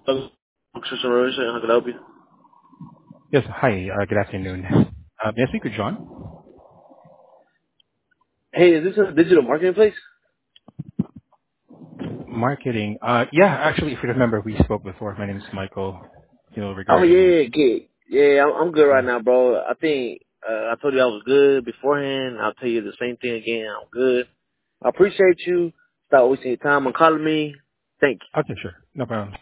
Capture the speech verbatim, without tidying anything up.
Hello, Christian Rose, how can I help you? Yes. Hi, uh good afternoon. Uh, May I speak with John? Hey, is this a digital marketing place? Marketing. Uh Yeah, actually, if you remember, we spoke before. My name is Michael, you know, Oh regarding... yeah, kid. Yeah, I'm, I'm good right Yeah. now, bro. I think uh, I told you I was good beforehand. I'll tell you the same thing again. I'm good. I appreciate you. Stop wasting your time on calling me. Thank you. Okay, sure. No problem.